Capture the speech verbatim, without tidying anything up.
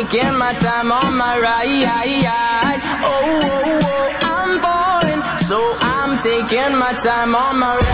taking my time on my ride. Oh, oh, oh, I'm falling, so I'm taking my time on my ride.